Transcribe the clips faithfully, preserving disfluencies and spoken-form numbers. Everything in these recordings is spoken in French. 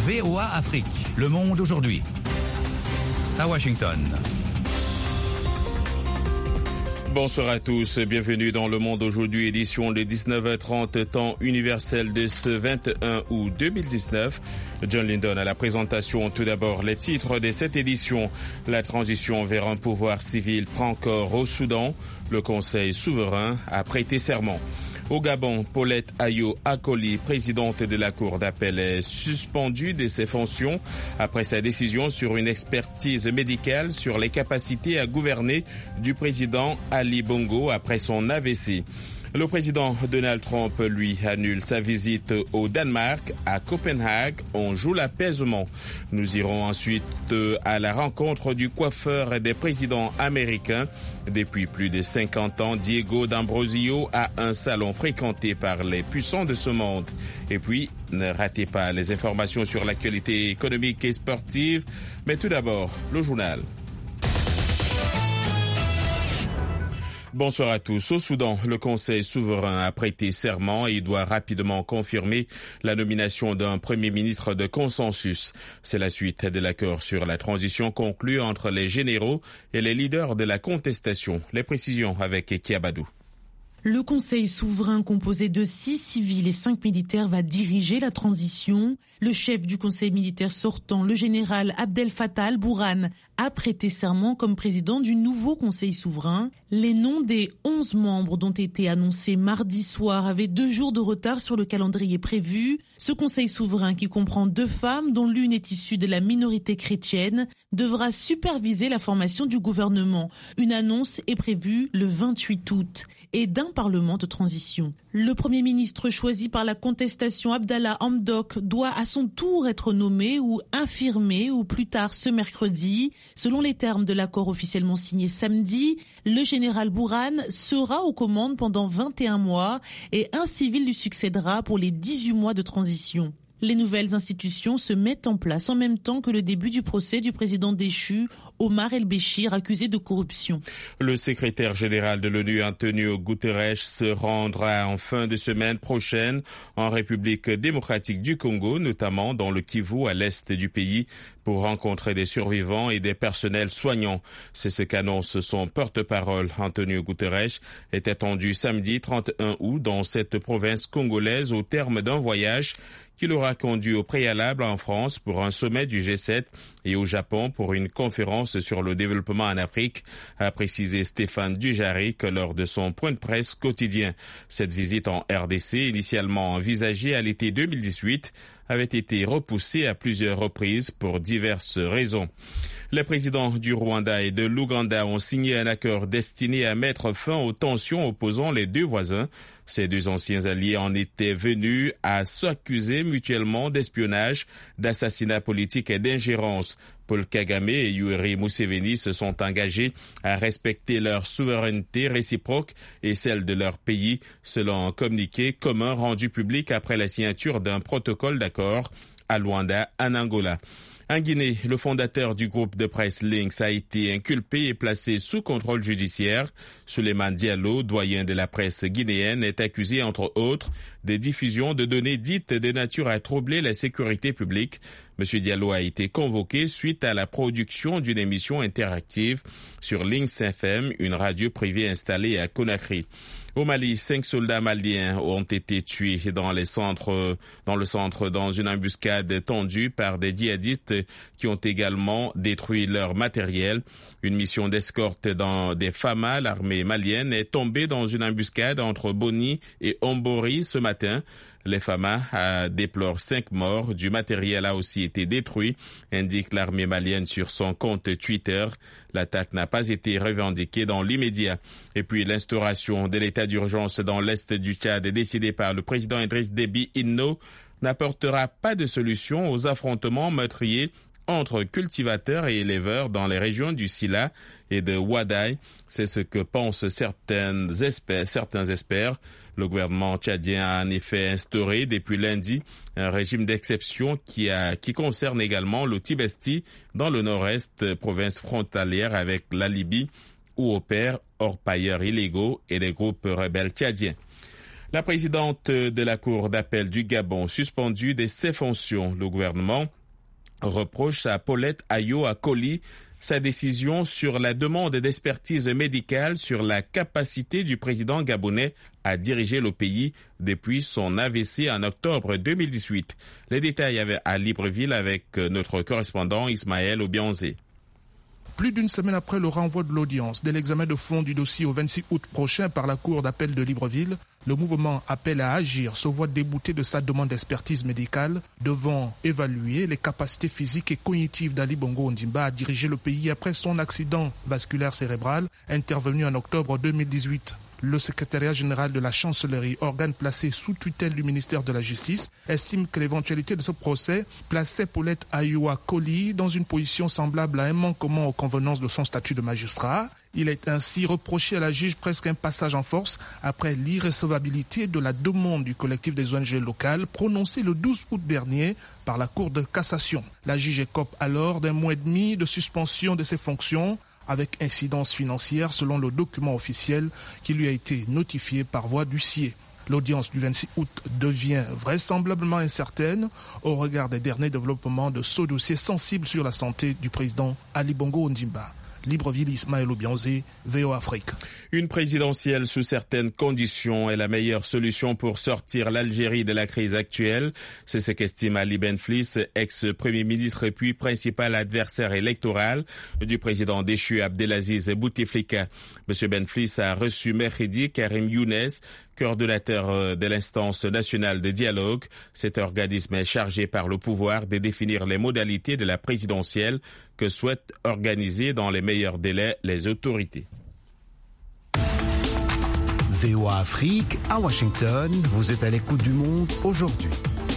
V O A Afrique, Le Monde aujourd'hui. À Washington. Bonsoir à tous, bienvenue dans Le Monde aujourd'hui, édition de dix-neuf heures trente, temps universel de ce vingt et un août deux mille dix-neuf. John Lindon à la présentation. Tout d'abord, les titres de cette édition. La transition vers un pouvoir civil prend corps au Soudan. Le Conseil souverain a prêté serment. Au Gabon, Paulette Ayo Akoli, présidente de la Cour d'appel, est suspendue de ses fonctions après sa décision sur une expertise médicale sur les capacités à gouverner du président Ali Bongo après son A V C. Le président Donald Trump, lui, annule sa visite au Danemark. À Copenhague, on joue l'apaisement. Nous irons ensuite à la rencontre du coiffeur des présidents américains. Depuis plus de cinquante ans, Diego D'Ambrosio a un salon fréquenté par les puissants de ce monde. Et puis, ne ratez pas les informations sur l'actualité économique et sportive. Mais tout d'abord, le journal. Bonsoir à tous. Au Soudan, le Conseil souverain a prêté serment et doit rapidement confirmer la nomination d'un Premier ministre de consensus. C'est la suite de l'accord sur la transition conclu entre les généraux et les leaders de la contestation. Les précisions avec Kiabadou. Le Conseil souverain composé de six civils et cinq militaires va diriger la transition. Le chef du Conseil militaire sortant, le général Abdel Fattah al-Burhan, a prêté serment comme président du nouveau Conseil souverain. Les noms des onze membres dont été annoncés mardi soir avaient deux jours de retard sur le calendrier prévu. Ce Conseil souverain, qui comprend deux femmes dont l'une est issue de la minorité chrétienne, devra superviser la formation du gouvernement. Une annonce est prévue le vingt-huit août et d'un parlement de transition. Le Premier ministre choisi par la contestation, Abdallah Hamdok, doit à son tour être nommé ou infirmé ou plus tard ce mercredi. Selon les termes de l'accord officiellement signé samedi, le général Burhan sera aux commandes pendant vingt et un mois et un civil lui succédera pour les dix-huit mois de transition. Les nouvelles institutions se mettent en place en même temps que le début du procès du président déchu, Omar el-Béchir, accusé de corruption. Le secrétaire général de l'ONU, Antonio Guterres, se rendra en fin de semaine prochaine en République démocratique du Congo, notamment dans le Kivu à l'est du pays, pour rencontrer des survivants et des personnels soignants. C'est ce qu'annonce son porte-parole. Antonio Guterres est attendu samedi trente et un août dans cette province congolaise au terme d'un voyage qui l'aura conduit au préalable en France pour un sommet du G sept et au Japon pour une conférence sur le développement en Afrique, a précisé Stéphane Dujarric lors de son point de presse quotidien. Cette visite en R D C, initialement envisagée à l'été deux mille dix-huit, avait été repoussée à plusieurs reprises pour diverses raisons. Les présidents du Rwanda et de l'Ouganda ont signé un accord destiné à mettre fin aux tensions opposant les deux voisins. Ces deux anciens alliés en étaient venus à s'accuser mutuellement d'espionnage, d'assassinat politique et d'ingérence. Paul Kagame et Yoweri Museveni se sont engagés à respecter leur souveraineté réciproque et celle de leur pays, selon un communiqué commun rendu public après la signature d'un protocole d'accord à Luanda, en Angola. En Guinée, le fondateur du groupe de presse Lynx a été inculpé et placé sous contrôle judiciaire. Souleymane Diallo, doyen de la presse guinéenne, est accusé, entre autres, de diffusion de données dites de nature à troubler la sécurité publique. M. Diallo a été convoqué suite à la production d'une émission interactive sur Lynx F M, une radio privée installée à Conakry. Au Mali, cinq soldats maliens ont été tués dans les centres, dans le centre dans une embuscade tendue par des djihadistes qui ont également détruit leur matériel. Une mission d'escorte dans des F A M A, l'armée malienne, est tombée dans une embuscade entre Boni et Ombori ce matin. Les F A M A déplorent cinq morts. Du matériel a aussi été détruit, indique l'armée malienne sur son compte Twitter. L'attaque n'a pas été revendiquée dans l'immédiat. Et puis l'instauration de l'état d'urgence dans l'est du Tchad, décidée par le président Idriss Déby Itno, n'apportera pas de solution aux affrontements meurtriers entre cultivateurs et éleveurs dans les régions du Sila et de Ouaddaï. C'est ce que pensent certaines espèces, certains experts. Le gouvernement tchadien a en effet instauré depuis lundi un régime d'exception qui, a, qui concerne également le Tibesti dans le nord-est, province frontalière avec la Libye, où opèrent orpailleurs illégaux et les groupes rebelles tchadiens. La présidente de la Cour d'appel du Gabon, suspendue de ses fonctions, le gouvernement reproche à Paulette Ayo-Akoli sa décision sur la demande d'expertise médicale sur la capacité du président gabonais à diriger le pays depuis son A V C en octobre deux mille dix-huit. Les détails à Libreville avec notre correspondant Ismaël Obianzé. Plus d'une semaine après le renvoi de l'audience de l'examen de fond du dossier au vingt-six août prochain par la Cour d'appel de Libreville, le mouvement appelle à agir, se voit débouté de sa demande d'expertise médicale devant évaluer les capacités physiques et cognitives d'Ali Bongo Ondimba à diriger le pays après son accident vasculaire cérébral intervenu en octobre deux mille dix-huit. Le secrétariat général de la chancellerie, organe placé sous tutelle du ministère de la Justice, estime que l'éventualité de ce procès plaçait Paulette Ayo-Akoli dans une position semblable à un manquement aux convenances de son statut de magistrat. Il est ainsi reproché à la juge presque un passage en force après l'irrecevabilité de la demande du collectif des O N G locales prononcée le douze août dernier par la Cour de cassation. La juge écope alors d'un mois et demi de suspension de ses fonctions, avec incidence financière selon le document officiel qui lui a été notifié par voie d'huissier. L'audience du vingt-six août devient vraisemblablement incertaine au regard des derniers développements de ce dossier sensible sur la santé du président Ali Bongo Ondimba. Libreville, Ismaël Obianzé, V O Afrique. Une présidentielle sous certaines conditions est la meilleure solution pour sortir l'Algérie de la crise actuelle. C'est ce qu'estime Ali Benflis, ex-premier ministre puis principal adversaire électoral du président déchu Abdelaziz Bouteflika. Monsieur Benflis a reçu mercredi Karim Younes, coordonnateur de l'instance nationale de dialogue. Cet organisme est chargé par le pouvoir de définir les modalités de la présidentielle que souhaitent organiser dans les meilleurs délais les autorités. V O A Afrique, à Washington, vous êtes à l'écoute du monde aujourd'hui.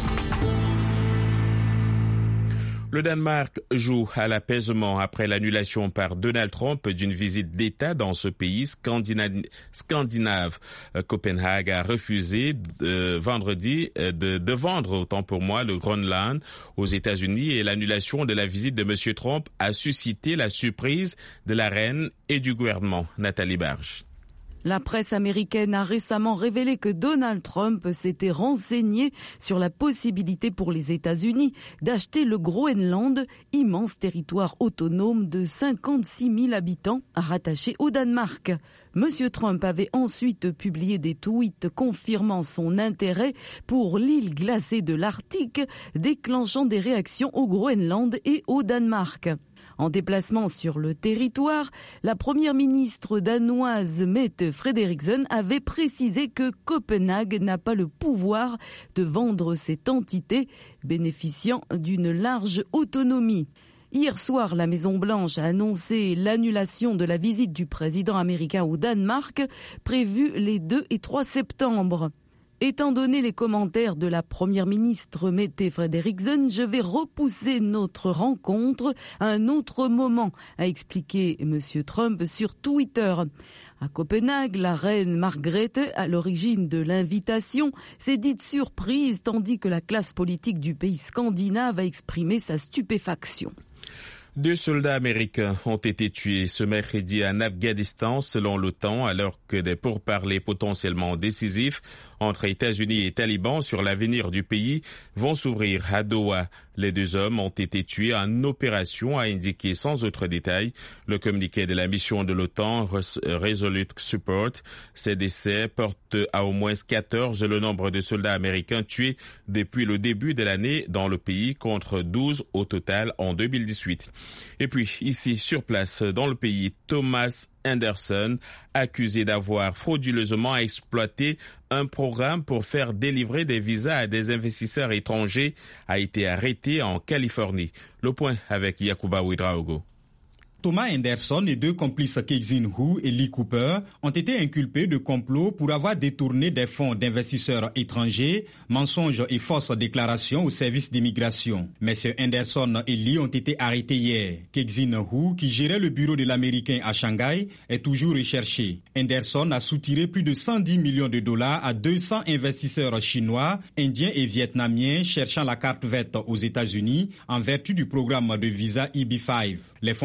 Le Danemark joue à l'apaisement après l'annulation par Donald Trump d'une visite d'État dans ce pays scandinave. scandinave. Copenhague a refusé euh, vendredi euh, de, de vendre, autant pour moi, le Groenland aux États-Unis et l'annulation de la visite de M. Trump a suscité la surprise de la reine et du gouvernement. Nathalie Barge. La presse américaine a récemment révélé que Donald Trump s'était renseigné sur la possibilité pour les États-Unis d'acheter le Groenland, immense territoire autonome de cinquante-six mille habitants rattaché au Danemark. Monsieur Trump avait ensuite publié des tweets confirmant son intérêt pour l'île glacée de l'Arctique, déclenchant des réactions au Groenland et au Danemark. En déplacement sur le territoire, la première ministre danoise Mette Frederiksen avait précisé que Copenhague n'a pas le pouvoir de vendre cette entité, bénéficiant d'une large autonomie. Hier soir, la Maison-Blanche a annoncé l'annulation de la visite du président américain au Danemark, prévue les deux et trois septembre. Étant donné les commentaires de la première ministre Mette Frederiksen, je vais repousser notre rencontre à un autre moment, a expliqué M. Trump sur Twitter. À Copenhague, la reine Margrethe, à l'origine de l'invitation, s'est dite surprise tandis que la classe politique du pays scandinave a exprimé sa stupéfaction. Deux soldats américains ont été tués ce mercredi en Afghanistan selon l'OTAN alors que des pourparlers potentiellement décisifs entre États-Unis et talibans sur l'avenir du pays vont s'ouvrir à Doha. Les deux hommes ont été tués en opération, a indiqué sans autre détail le communiqué de la mission de l'OTAN Resolute Support. Ces décès portent à au moins quatorze le nombre de soldats américains tués depuis le début de l'année dans le pays contre douze au total en deux mille dix-huit. Et puis ici sur place dans le pays, Thomas Anderson, accusé d'avoir frauduleusement exploité un programme pour faire délivrer des visas à des investisseurs étrangers, a été arrêté en Californie. Le point avec Yacouba Ouedraogo. Thomas Anderson et deux complices Kexin Hu et Lee Cooper ont été inculpés de complot pour avoir détourné des fonds d'investisseurs étrangers, mensonges et fausses déclarations au service d'immigration. Messieurs Anderson et Lee ont été arrêtés hier. Kexin Hu, qui gérait le bureau de l'Américain à Shanghai, est toujours recherché. Anderson a soutiré plus de cent dix millions de dollars à deux cents investisseurs chinois, indiens et vietnamiens cherchant la carte verte aux États-Unis en vertu du programme de visa E B cinq. Les fonds détournés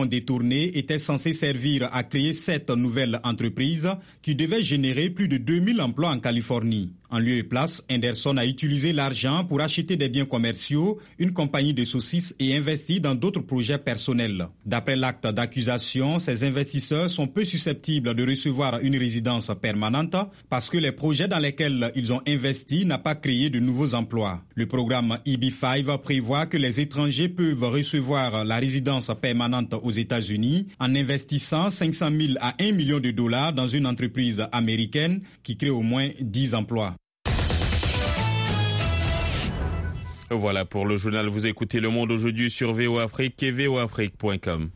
tournée était censé servir à créer sept nouvelles entreprises qui devaient générer plus de deux mille emplois en Californie. En lieu et place, Henderson a utilisé l'argent pour acheter des biens commerciaux, une compagnie de saucisses et investir dans d'autres projets personnels. D'après l'acte d'accusation, ces investisseurs sont peu susceptibles de recevoir une résidence permanente parce que les projets dans lesquels ils ont investi n'ont pas créé de nouveaux emplois. Le programme E B cinq prévoit que les étrangers peuvent recevoir la résidence permanente aux États-Unis en investissant cinq cent mille à un million de dollars dans une entreprise américaine qui crée au moins dix emplois. Voilà pour le journal. Vous écoutez Le Monde aujourd'hui sur V O Afrique et V O Afrique point com.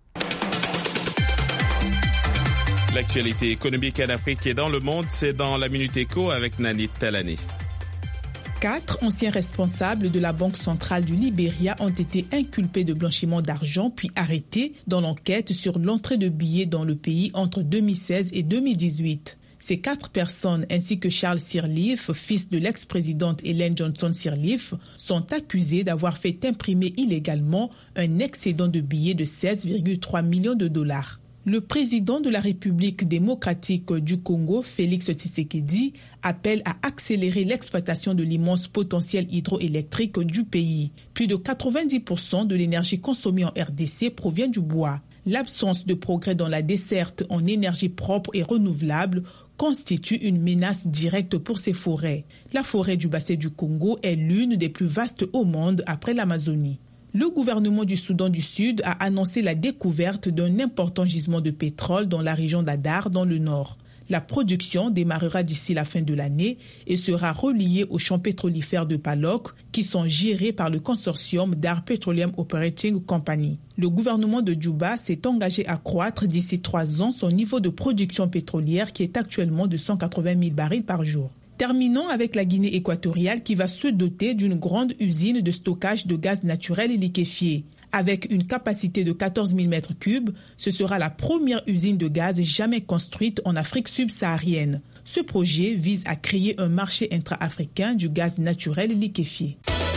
L'actualité économique en Afrique et dans le monde, c'est dans la Minute Éco avec Nanit Talani. Quatre anciens responsables de la Banque centrale du Libéria ont été inculpés de blanchiment d'argent puis arrêtés dans l'enquête sur l'entrée de billets dans le pays entre deux mille seize et deux mille dix-huit. Ces quatre personnes, ainsi que Charles Sirleaf, fils de l'ex-présidente Ellen Johnson Sirleaf, sont accusés d'avoir fait imprimer illégalement un excédent de billets de seize virgule trois millions de dollars. Le président de la République démocratique du Congo, Félix Tshisekedi, appelle à accélérer l'exploitation de l'immense potentiel hydroélectrique du pays. Plus de quatre-vingt-dix pour cent de l'énergie consommée en R D C provient du bois. L'absence de progrès dans la desserte en énergie propre et renouvelable constitue une menace directe pour ces forêts. La forêt du bassin du Congo est l'une des plus vastes au monde après l'Amazonie. Le gouvernement du Soudan du Sud a annoncé la découverte d'un important gisement de pétrole dans la région d'Adar, dans le nord. La production démarrera d'ici la fin de l'année et sera reliée aux champs pétrolifères de Palok qui sont gérés par le consortium Dar Petroleum Operating Company. Le gouvernement de Djouba s'est engagé à croître d'ici trois ans son niveau de production pétrolière qui est actuellement de cent quatre-vingt mille barils par jour. Terminons avec la Guinée équatoriale qui va se doter d'une grande usine de stockage de gaz naturel et liquéfié. Avec une capacité de quatorze mille mètres cubes, ce sera la première usine de gaz jamais construite en Afrique subsaharienne. Ce projet vise à créer un marché intra-africain du gaz naturel et liquéfié.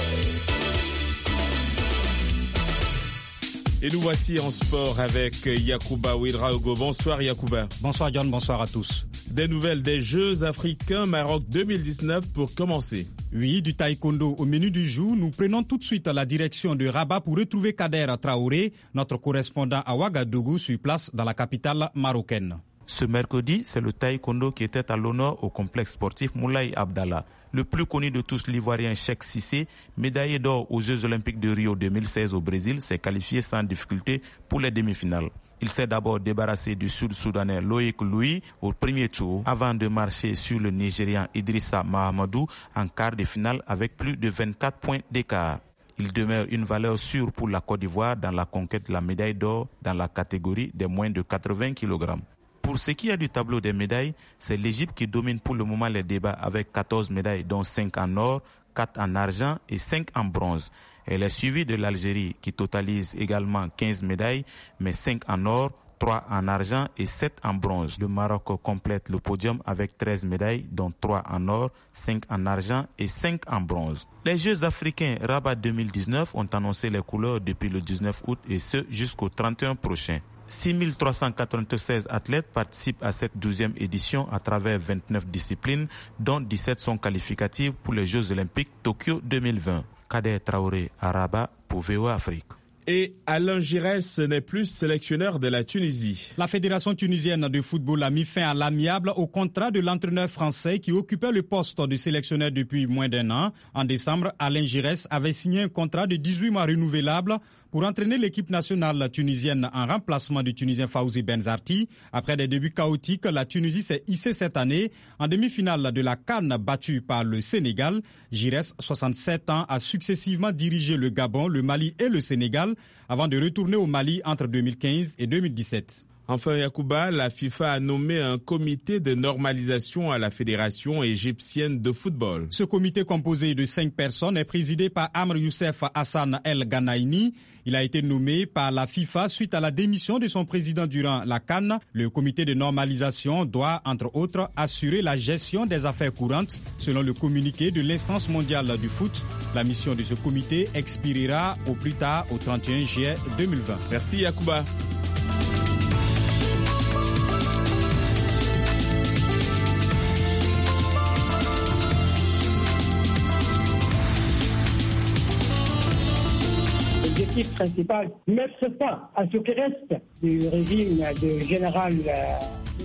Et nous voici en sport avec Yacouba Ouedraogo. Bonsoir Yacouba. Bonsoir John, bonsoir à tous. Des nouvelles des Jeux africains Maroc deux mille dix-neuf pour commencer. Oui, du taekwondo au menu du jour, nous prenons tout de suite la direction de Rabat pour retrouver Kader Traoré, notre correspondant à Ouagadougou sur place dans la capitale marocaine. Ce mercredi, c'est le taekwondo qui était à l'honneur au complexe sportif Moulay Abdallah. Le plus connu de tous, l'Ivoirien Cheikh Cissé, médaillé d'or aux Jeux Olympiques de Rio deux mille seize au Brésil, s'est qualifié sans difficulté pour les demi-finales. Il s'est d'abord débarrassé du Sud-Soudanais Loïc Louis au premier tour avant de marcher sur le Nigérian Idrissa Mahamadou en quart de finale avec plus de vingt-quatre points d'écart. Il demeure une valeur sûre pour la Côte d'Ivoire dans la conquête de la médaille d'or dans la catégorie des moins de quatre-vingts kilogrammes. Pour ce qui est du tableau des médailles, c'est l'Égypte qui domine pour le moment les débats avec quatorze médailles dont cinq en or, quatre en argent et cinq en bronze. Elle est suivie de l'Algérie qui totalise également quinze médailles, mais cinq en or, trois en argent et sept en bronze. Le Maroc complète le podium avec treize médailles, dont trois en or, cinq en argent et cinq en bronze. Les Jeux africains Rabat deux mille dix-neuf ont annoncé les couleurs depuis le dix-neuf août et ce jusqu'au trente et un prochain. six mille trois cent quatre-vingt-seize athlètes participent à cette douzième édition à travers vingt-neuf disciplines, dont dix-sept sont qualificatives pour les Jeux Olympiques Tokyo deux mille vingt. Kader Traoré à Rabat pour V O Afrique. Et Alain Giresse n'est plus sélectionneur de la Tunisie. La Fédération tunisienne de football a mis fin à l'amiable au contrat de l'entraîneur français qui occupait le poste de sélectionneur depuis moins d'un an. En décembre, Alain Giresse avait signé un contrat de dix-huit mois renouvelable pour entraîner l'équipe nationale tunisienne en remplacement du Tunisien Fawzi Benzarti. Après des débuts chaotiques, la Tunisie s'est hissée cette année en demi-finale de la CAN battue par le Sénégal. Giresse, soixante-sept ans, a successivement dirigé le Gabon, le Mali et le Sénégal avant de retourner au Mali entre deux mille quinze et deux mille dix-sept. Enfin, Yacouba, la FIFA a nommé un comité de normalisation à la Fédération égyptienne de football. Ce comité composé de cinq personnes est présidé par Amr Youssef Hassan El Ganaïni. Il a été nommé par la FIFA suite à la démission de son président durant la CAN. Le comité de normalisation doit, entre autres, assurer la gestion des affaires courantes. Selon le communiqué de l'instance mondiale du foot, la mission de ce comité expirera au plus tard au trente et un juillet deux mille vingt. Merci Yacouba. L'objectif principal, mettre fin à ce qui reste du régime de général. Euh...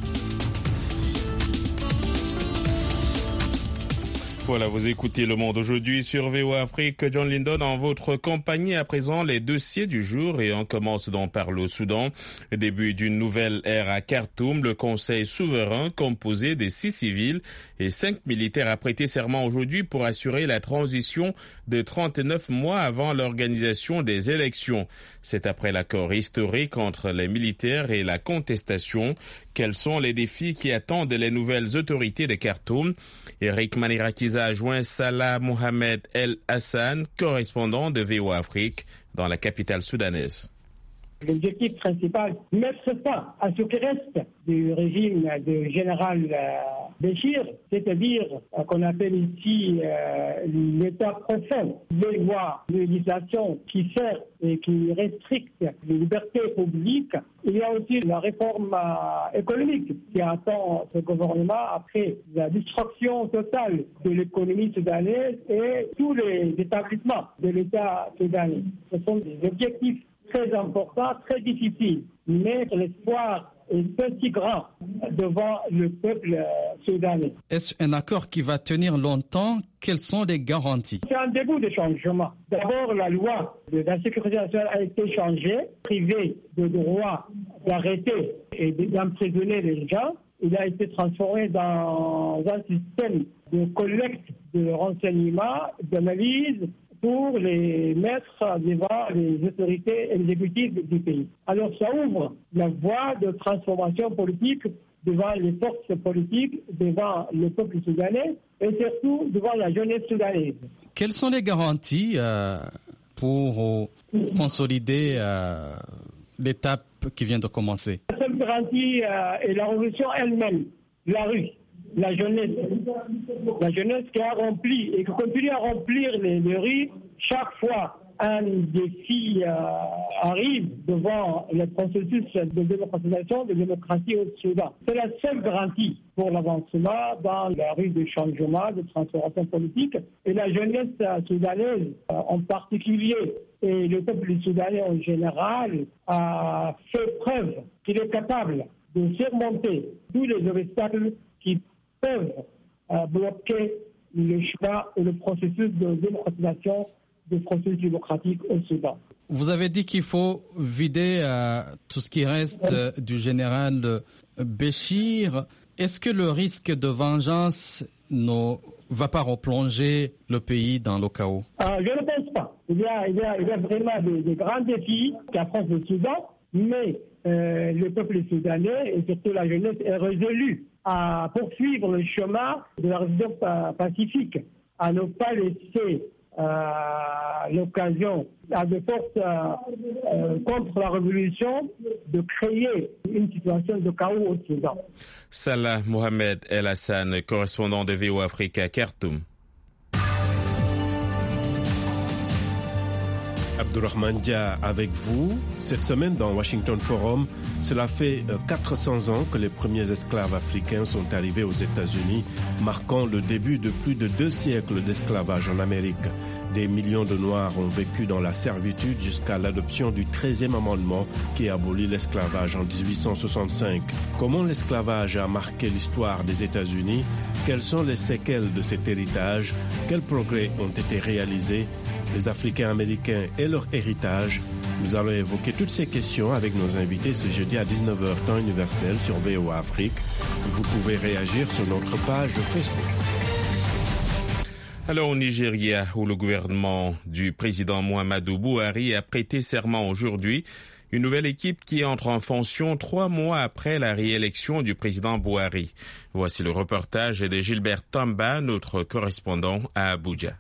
Voilà, vous écoutez Le Monde aujourd'hui sur V O A Afrique. John Lindon en votre compagnie. À présent, les dossiers du jour et on commence donc par le Soudan. Début d'une nouvelle ère à Khartoum. Le Conseil souverain composé des six civils et cinq militaires a prêté serment aujourd'hui pour assurer la transition de trente-neuf mois avant l'organisation des élections. C'est après l'accord historique entre les militaires et la contestation. Quels sont les défis qui attendent les nouvelles autorités de Khartoum? Eric Manirakiza a joint Salah Mohamed El Hassan, correspondant de V O A Afrique dans la capitale soudanaise. L'objectif principal, mettre fin à ce qui reste du régime de général euh, Béchir, c'est-à-dire euh, qu'on appelle ici euh, l'État profond, des lois, de législation qui servent et qui restrictent les libertés publiques. Il y a aussi la réforme euh, économique qui attend ce gouvernement après la destruction totale de l'économie soudanaise et tous les établissements de l'État soudanais. Ce sont des objectifs très important, très difficile, mais l'espoir est petit grand devant le peuple soudanais. Est-ce un accord qui va tenir longtemps? Quelles sont les garanties? C'est un début de changement. D'abord, la loi de la sécurité nationale a été changée, privée de droit d'arrêter et d'emprisonner les gens. Il a été transformé dans un système de collecte de renseignements, d'analyse, pour les mettre devant les autorités exécutives du pays. Alors ça ouvre la voie de transformation politique devant les forces politiques, devant le peuple soudanais et surtout devant la jeunesse soudanaise. Quelles sont les garanties euh, pour euh, consolider euh, l'étape qui vient de commencer? La seule garantie euh, est la révolution elle-même, la rue. La jeunesse, la jeunesse qui a rempli et qui continue à remplir les, les rues. Chaque fois un défi euh, arrive devant le processus de démocratisation, de démocratie au Soudan. C'est la seule garantie pour l'avancement dans la rue de changement, de transformation politique. Et la jeunesse soudanaise euh, en particulier, et le peuple soudanais en général, a fait preuve qu'il est capable de surmonter tous les obstacles qui peuvent euh, bloquer le chemin et le processus de démocratisation du processus démocratique au Soudan. Vous avez dit qu'il faut vider euh, tout ce qui reste euh, du général euh, Béchir. Est-ce que le risque de vengeance ne va pas replonger le pays dans le chaos? euh, Je ne pense pas. Il y a, il y a, il y a vraiment des, des grands défis qu'affronte le Soudan, mais euh, le peuple soudanais et surtout la jeunesse est résolu à poursuivre le chemin de la résolution pacifique, à ne pas laisser euh, l'occasion à des forces euh, euh, contre la révolution de créer une situation de chaos au Soudan. Salah Mohamed El Hassan, correspondant de V O A Afrique à Khartoum. Abdourahmane Dia avec vous. Cette semaine dans Washington Forum, cela fait quatre cents ans que les premiers esclaves africains sont arrivés aux États-Unis, marquant le début de plus de deux siècles d'esclavage en Amérique. Des millions de Noirs ont vécu dans la servitude jusqu'à l'adoption du treizième amendement qui abolit l'esclavage en dix-huit cent soixante-cinq. Comment l'esclavage a marqué l'histoire des États-Unis? Quelles sont les séquelles de cet héritage? Quels progrès ont été réalisés? Les Africains américains et leur héritage. Nous allons évoquer toutes ces questions avec nos invités ce jeudi à dix-neuf heures temps universel sur V O A Afrique. Vous pouvez réagir sur notre page Facebook. Alors au Nigeria, où le gouvernement du président Muhammadu Buhari a prêté serment aujourd'hui, une nouvelle équipe qui entre en fonction trois mois après la réélection du président Buhari. Voici le reportage de Gilbert Tamba, notre correspondant à Abuja.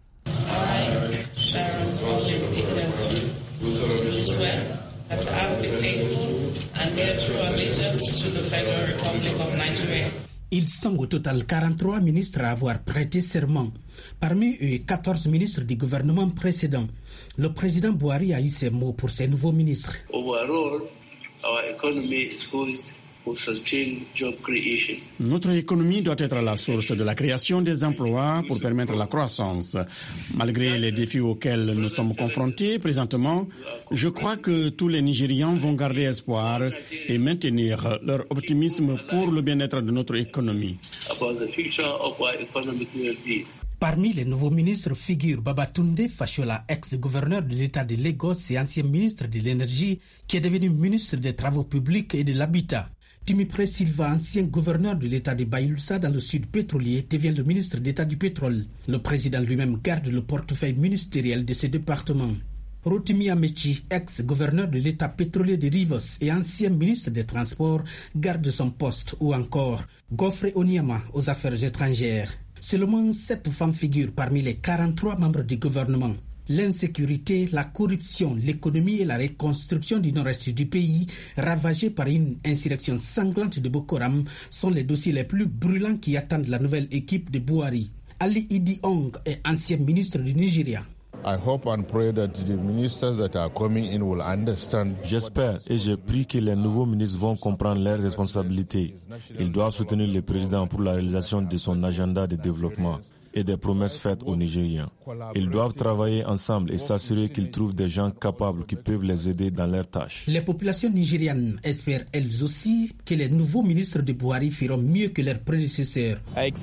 That I will be faithful and bear true allegiance to the Federal Republic of Nigeria. Ils sont au total quarante-trois ministres à avoir prêté serment. Parmi eux, quatorze ministres du gouvernement précédent. Le président Buhari a eu ces mots pour ces nouveaux ministres. Overall, our economy is poised Notre économie doit être la source de la création des emplois pour permettre la croissance. Malgré les défis auxquels nous sommes confrontés présentement, je crois que tous les Nigérians vont garder espoir et maintenir leur optimisme pour le bien-être de notre économie. Parmi les nouveaux ministres figure Babatunde Fashola, ex-gouverneur de l'État de Lagos et ancien ministre de l'Énergie, qui est devenu ministre des Travaux publics et de l'Habitat. Timipré Silva, ancien gouverneur de l'État de Bayelsa dans le sud pétrolier, devient le ministre d'État du pétrole. Le président lui-même garde le portefeuille ministériel de ce département. Rotimi Amechi, ex-gouverneur de l'État pétrolier de Rivers et ancien ministre des Transports, garde son poste. Ou encore Godfrey Onyema aux affaires étrangères. Seulement sept femmes figurent parmi les quarante-trois membres du gouvernement. L'insécurité, la corruption, l'économie et la reconstruction du nord-est du pays, ravagé par une insurrection sanglante de Boko Haram, sont les dossiers les plus brûlants qui attendent la nouvelle équipe de Buhari. Ali Idi Ong est ancien ministre du Nigeria. J'espère et je prie que les nouveaux ministres vont comprendre leurs responsabilités. Ils doivent soutenir le président pour la réalisation de son agenda de développement et des promesses faites aux Nigériens. Ils doivent travailler ensemble et s'assurer qu'ils trouvent des gens capables qui peuvent les aider dans leurs tâches. Les populations nigérianes espèrent elles aussi que les nouveaux ministres de Buhari feront mieux que leurs prédécesseurs.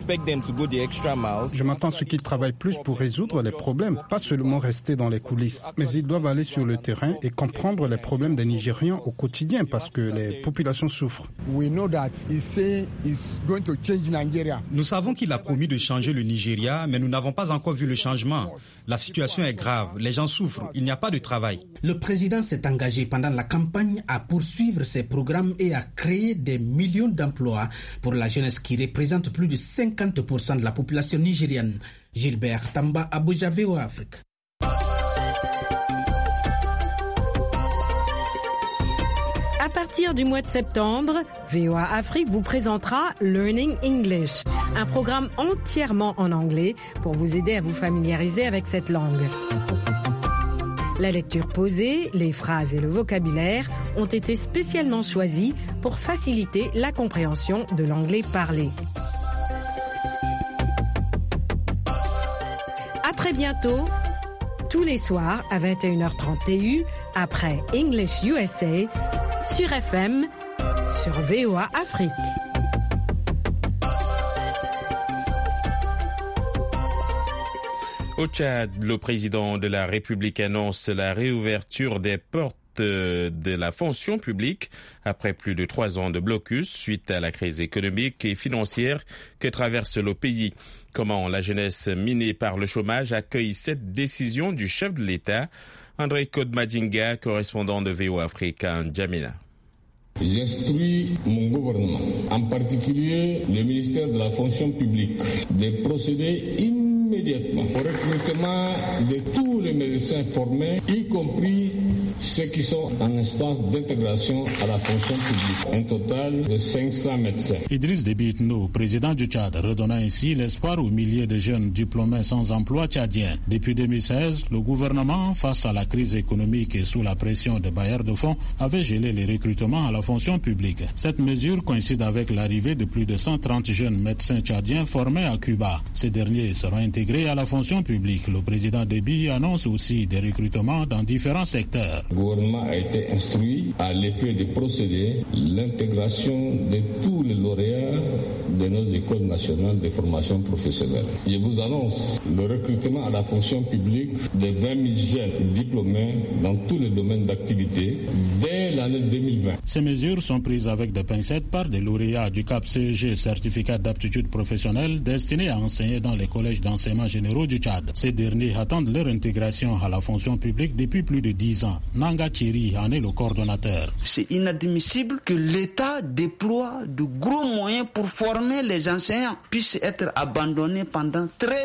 Je m'attends à ce qu'ils travaillent plus pour résoudre les problèmes, pas seulement rester dans les coulisses, mais ils doivent aller sur le terrain et comprendre les problèmes des Nigériens au quotidien parce que les populations souffrent. Nous savons qu'il a promis de changer le Nigeria, mais nous n'avons pas encore vu le changement. La situation est grave, les gens souffrent, il n'y a pas de travail. Le président s'est engagé pendant la campagne à poursuivre ses programmes et à créer des millions d'emplois pour la jeunesse qui représente plus de cinquante pour cent de la population nigérienne. Gilbert Tamba, Abuja, V O A Afrique. À partir du mois de septembre, V O A Afrique vous présentera Learning English, un programme entièrement en anglais pour vous aider à vous familiariser avec cette langue. La lecture posée, les phrases et le vocabulaire ont été spécialement choisis pour faciliter la compréhension de l'anglais parlé. À très bientôt, tous les soirs à vingt et une heures trente T U, après English U S A, sur F M, sur V O A Afrique. Au Tchad, le président de la République annonce la réouverture des portes de la fonction publique après plus de trois ans de blocus suite à la crise économique et financière que traverse le pays. Comment la jeunesse minée par le chômage accueille cette décision du chef de l'État? André Kodmadinga, correspondant de V O A Afrique à N'Djamena. J'instruis mon gouvernement, en particulier le ministère de la fonction publique, de procéder immédiatement au recrutement de tous les médecins formés, y compris ceux qui sont en instance d'intégration à la fonction publique. Un total de cinq cents médecins. Idriss Déby Itno, président du Tchad, redonna ainsi l'espoir aux milliers de jeunes diplômés sans emploi tchadiens. Depuis deux mille seize, le gouvernement, face à la crise économique et sous la pression des bailleurs de fonds, avait gelé les recrutements à la fonction publique. Cette mesure coïncide avec l'arrivée de plus de cent trente jeunes médecins tchadiens formés à Cuba. Ces derniers seront intégrés à la fonction publique. Le président Déby annonce aussi des recrutements dans différents secteurs. Le gouvernement a été instruit à l'effet de procéder l'intégration de tous les lauréats de nos écoles nationales de formation professionnelle. Je vous annonce le recrutement à la fonction publique de vingt mille jeunes diplômés dans tous les domaines d'activité dès l'année deux mille vingt. Ces mesures sont prises avec des pincettes par des lauréats du C A P C E G, certificat d'aptitude professionnelle, destinés à enseigner dans les collèges d'enseignement généraux du Tchad. Ces derniers attendent leur intégration à la fonction publique depuis plus de dix ans. Nanga Thierry en est le coordonnateur. C'est inadmissible que l'État déploie de gros moyens pour former les enseignants, puissent être abandonnés pendant treize ans.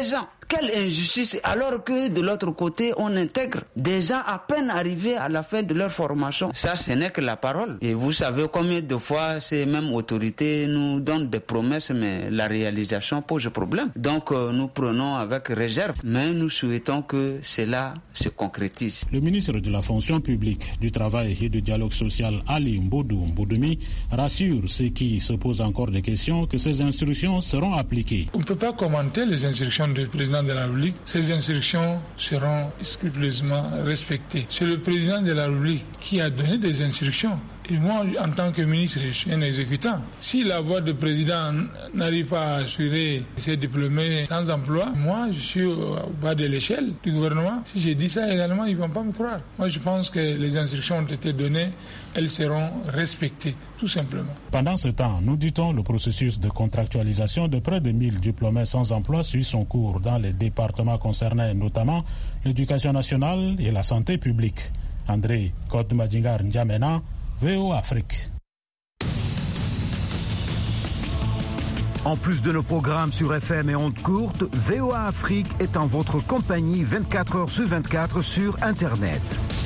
quelle injustice, alors que de l'autre côté, on intègre des gens à peine arrivés à la fin de leur formation. Ça, ce n'est que la parole. Et vous savez combien de fois ces mêmes autorités nous donnent des promesses, mais la réalisation pose problème. Donc, euh, nous prenons avec réserve, mais nous souhaitons que cela se concrétise. Le ministre de la fonction publique, du travail et du dialogue social, Ali Mbodou Mboudoumi, rassure ceux qui se posent encore des questions que ces instructions seront appliquées. On ne peut pas commenter les instructions du président de la République. Ces instructions seront scrupuleusement respectées. C'est le président de la République qui a donné des instructions. Et moi, en tant que ministre, je suis un exécutant. Si la voix du président n'arrive pas à assurer ses diplômés sans emploi, moi, je suis au bas de l'échelle du gouvernement. Si je dis ça également, ils ne vont pas me croire. Moi, je pense que les instructions ont été données, elles seront respectées, tout simplement. Pendant ce temps, nous dit-on, le processus de contractualisation de près de mille diplômés sans emploi suit son cours dans les départements concernés, notamment l'éducation nationale et la santé publique. André Kodmadjingar N'Djamena, V O A Afrique. En plus de nos programmes sur F M et ondes courtes, V O A Afrique est en votre compagnie vingt-quatre heures sur vingt-quatre sur Internet.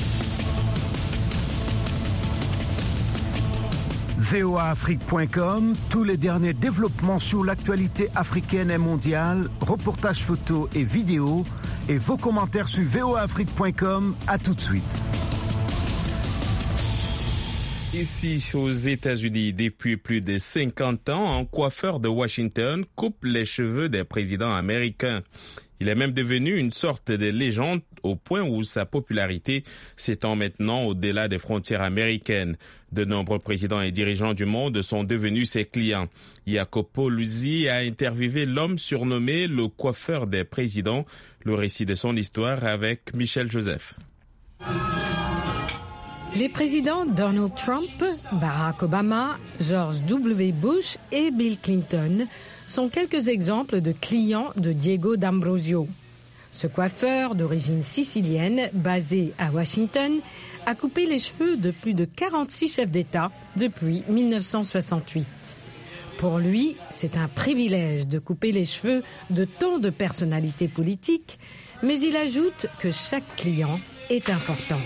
V O A Afrique point com, tous les derniers développements sur l'actualité africaine et mondiale, reportages photos et vidéos, et vos commentaires sur V O A Afrique point com. À tout de suite. Ici, aux États-Unis, depuis plus de cinquante ans, un coiffeur de Washington coupe les cheveux des présidents américains. Il est même devenu une sorte de légende au point où sa popularité s'étend maintenant au-delà des frontières américaines. De nombreux présidents et dirigeants du monde sont devenus ses clients. Jacopo Luzzi a interviewé l'homme surnommé le coiffeur des présidents. Le récit de son histoire avec Michel Joseph. Les présidents Donald Trump, Barack Obama, George W. Bush et Bill Clinton sont quelques exemples de clients de Diego D'Ambrosio. Ce coiffeur d'origine sicilienne, basé à Washington, a coupé les cheveux de plus de quarante-six chefs d'État depuis mille neuf cent soixante-huit. Pour lui, c'est un privilège de couper les cheveux de tant de personnalités politiques, mais il ajoute que chaque client est important.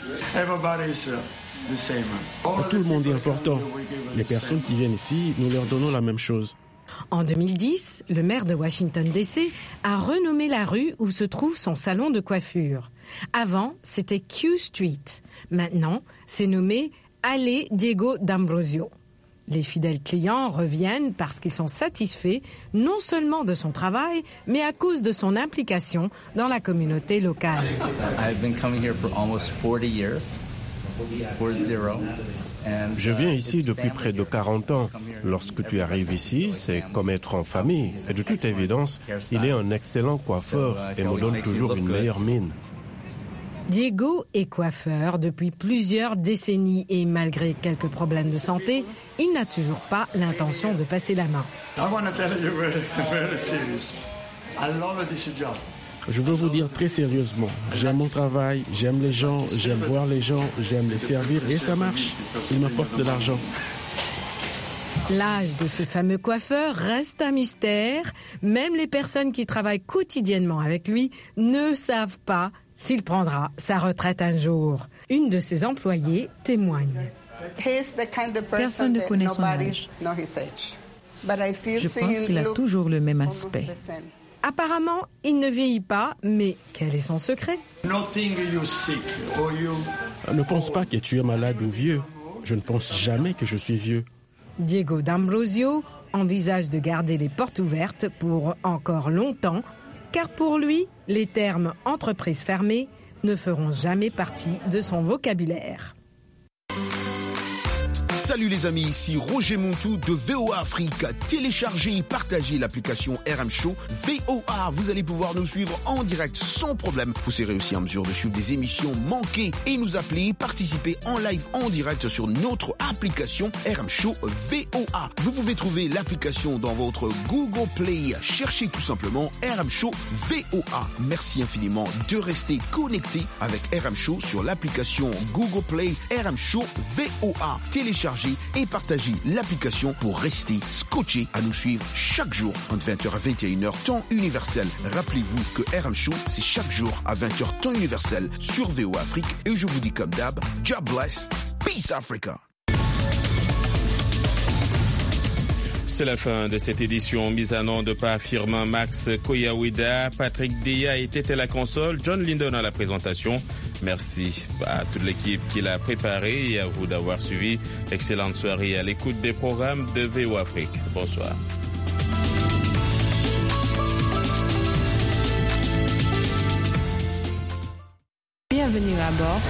Tout le monde est important. Les personnes qui viennent ici, nous leur donnons la même chose. En deux mille dix, le maire de Washington D C a renommé la rue où se trouve son salon de coiffure. Avant, c'était Q Street. Maintenant, c'est nommé Allée Diego D'Ambrosio. Les fidèles clients reviennent parce qu'ils sont satisfaits non seulement de son travail, mais à cause de son implication dans la communauté locale. Je viens ici depuis près de quarante ans. Lorsque tu arrives ici, c'est comme être en famille. Et de toute évidence, il est un excellent coiffeur et me donne toujours une meilleure mine. Diego est coiffeur depuis plusieurs décennies et malgré quelques problèmes de santé, il n'a toujours pas l'intention de passer la main. Je veux vous dire très sérieusement, j'aime mon travail, j'aime les gens, j'aime voir les gens, j'aime les servir et ça marche. Il m'apporte de l'argent. L'âge de ce fameux coiffeur reste un mystère. Même les personnes qui travaillent quotidiennement avec lui ne savent pas s'il prendra sa retraite un jour. Une de ses employées témoigne. Personne ne connaît son âge. Je pense qu'il a toujours le même aspect. Apparemment, il ne vieillit pas, mais quel est son secret? Ne pense pas que tu es malade ou vieux. Je ne pense jamais que je suis vieux. Diego D'Ambrosio envisage de garder les portes ouvertes pour encore longtemps, car pour lui, les termes « entreprise fermée » ne feront jamais partie de son vocabulaire. Salut les amis, ici Roger Montou de V O A Afrique. Téléchargez et partagez l'application R M Show V O A. Vous allez pouvoir nous suivre en direct sans problème. Vous serez aussi en mesure de suivre des émissions manquées et nous appeler, participer en live en direct sur notre application R M Show V O A. Vous pouvez trouver l'application dans votre Google Play. Cherchez tout simplement R M Show V O A. Merci infiniment de rester connecté avec R M Show sur l'application Google Play R M Show V O A. Téléchargez télécharger et partager l'application pour rester scotché à nous suivre chaque jour entre vingt heures à vingt et une heures, temps universel. Rappelez-vous que R M Show, c'est chaque jour à vingt heures, temps universel sur V O A Afrique. Et je vous dis comme d'hab, God bless, peace Africa. C'est la fin de cette édition mise en onde par Firmin Max Koyawida, Patrick Deya était à la console, John Lindon à la présentation. Merci à toute l'équipe qui l'a préparé et à vous d'avoir suivi. Excellente soirée à l'écoute des programmes de V O Afrique. Bonsoir. Bienvenue à bord